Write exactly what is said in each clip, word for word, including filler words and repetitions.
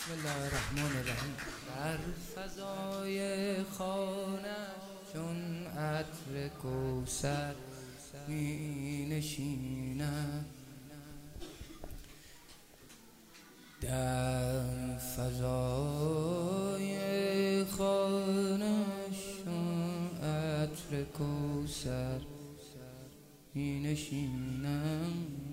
بسم الله الرحمن الرحیم. در فضای خانه چون عطر کوثر می نشینم، در فضای خانه چون عطر کوثر می نشینم.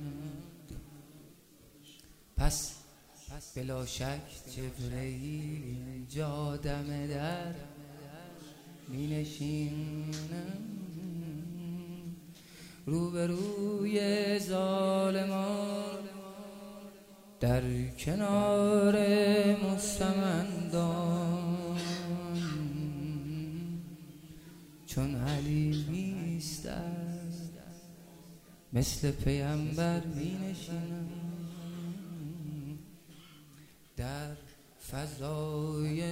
پس بلا شک جبرئیل جا دم در می نشینم، روبروی ظالمان در کنار مستمندان، چون علی می‌ایستد مثل پیامبر می نشینم، در فضای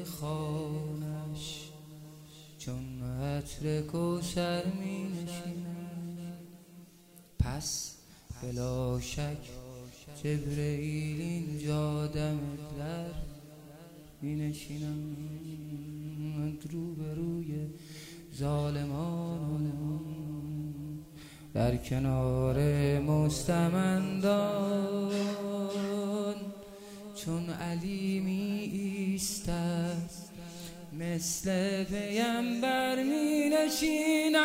خانش چون عطر کوثر می نشینم. پس بلا شک جبرئیل اینجا دم در می نشینم، روبروی ظالمان در کنار مستمندان، چون علی می ایستد مثل پیامبر می نشیند.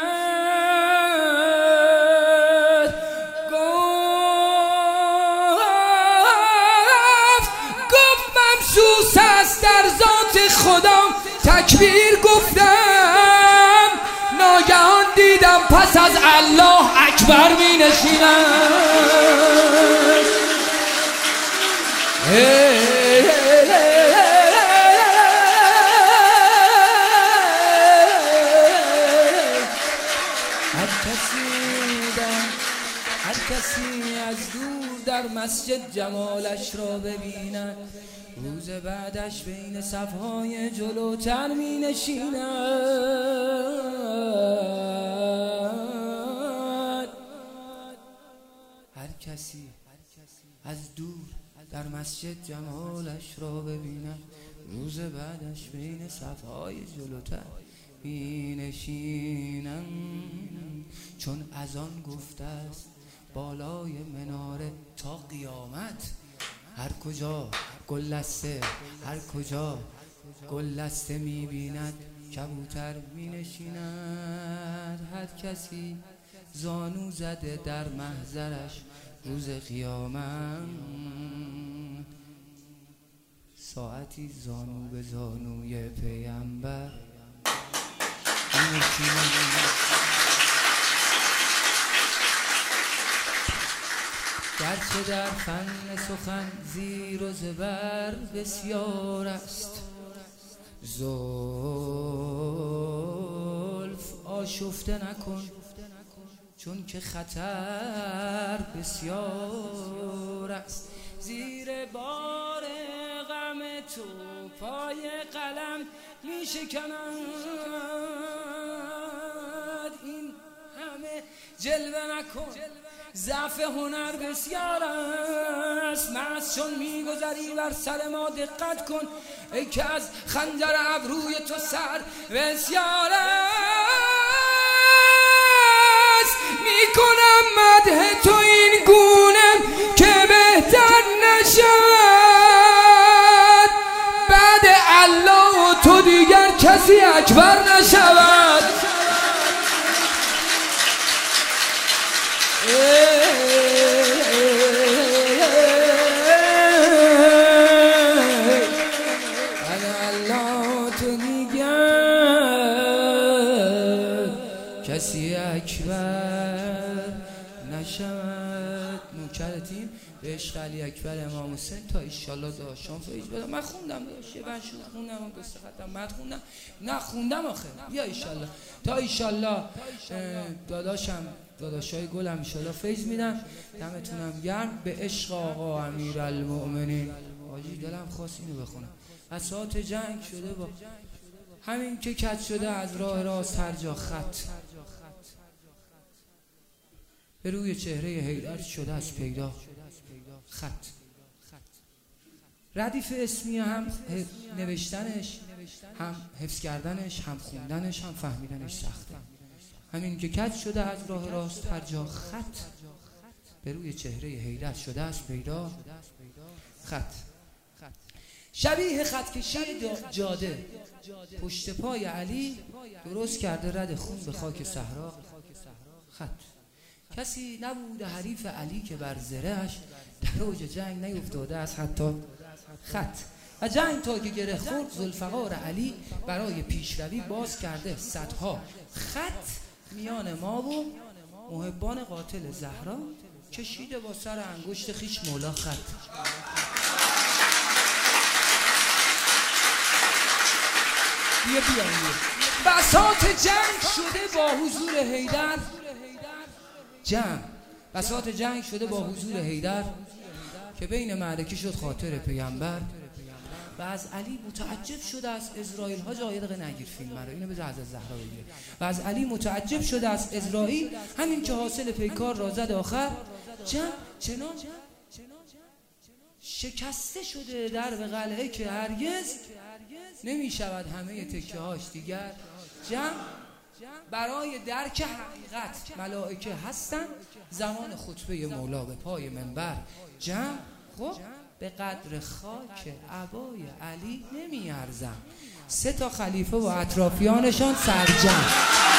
گفت گفت ممسوس است در ذات خدا، تکبیر گفتم ناگهان دیدم پس از الله اکبر می نشیند. هر کسی از دور در مسجد جمالش را ببیند، روز بعدش بین صفهای جلوتر می نشیند. هر کسی از دور در مسجد جمالش را ببیند، روز بعدش بین صفهای جلوتر می نشینم. چون اذان گفته است بالای مناره تا قیامت، هر کجا گلدسته هر کجا گلدسته می بیند کبوتر می نشیند. هر کسی زانو زده در محضرش روز قیامت، ساعتی زانو به زانوی پیامبر می نشیند. گرچه در فن سخن زیر و زبر بسیار است، زلف آشفته نکن چون که خطر بسیار است. زیر بار غم تو پای قلم می شکند، این همه جلوه نکن ضعف هنر بسیار است. مست چون میگذری بر سر ما دقت کن، ای که از خنجر ابروی تو سر بسیار است. میکنم مدح تو این گونه که بهتر نشود، بعد الله و تو دیگر کسی اکبر نشود. کسی اکبر نشود. نوکرتیم به عشق علی اکبر امام حسین تا ایشالله داشتم فیض بدم. من خوندم داشت یه بنشون خوندم، دو سه خطم مد خوندم، نه خوندم آخر. یا ایشالله تا ایشالله داداشم داداشای گلم ایشالله فیض میدم. دمتونم گرم. به عشق آقا امیرالمؤمنین. حاجی دلم خواست اینو بخونم. بساط جنگ شده با همین که کج شده از راه راست هر جا خط، به روی چهره حیدر شده از پیدا خط. ردیف اسمی هم نوشتنش، هم حفظ کردنش، هم خوندنش، هم فهمیدنش سخته. همین که کج شده از راه راست هر جا خط، به روی چهره حیدر شده است پیدا خط. شبیه خط کشی جاده پشت پای علی، درست کرده رد خون به خاک صحرا خط. کسی نبوده حریف علی که بر زرهش در اوج جنگ نیفتاده است حتی خط. و جنگ تا که گره خورد ذوالفقار علی، برای پیشروی باز کرده صدها خط. میان ما و محبان قاتل زهرا، کشیده با سر انگشت خیش مولا خط. بیا بیا بساط جنگ شده با حضور حیدر جمع. بساط جنگ شده با حضور حیدر که بین معرکه شد خاطر پیامبر. و از علی متعجب شده از اسرائیل. ها جای دقیقه نگیر فیلم رو، اینو بذار از زهرا بگیر. و از علی متعجب شده از اسرائیل، همین که حاصل پیکار را زد آخر جمع. چنان شکسته شده در به قلعه که هرگز نمی شود همه تکه هاش دیگر جمع. برای درک حقیقت ملائکه هستن، زمان خطبه مولا به پای منبر جمع. خب به قدر خاک عبای علی نمی ارزم، سه تا خلیفه و اطرافیانشان سرجم.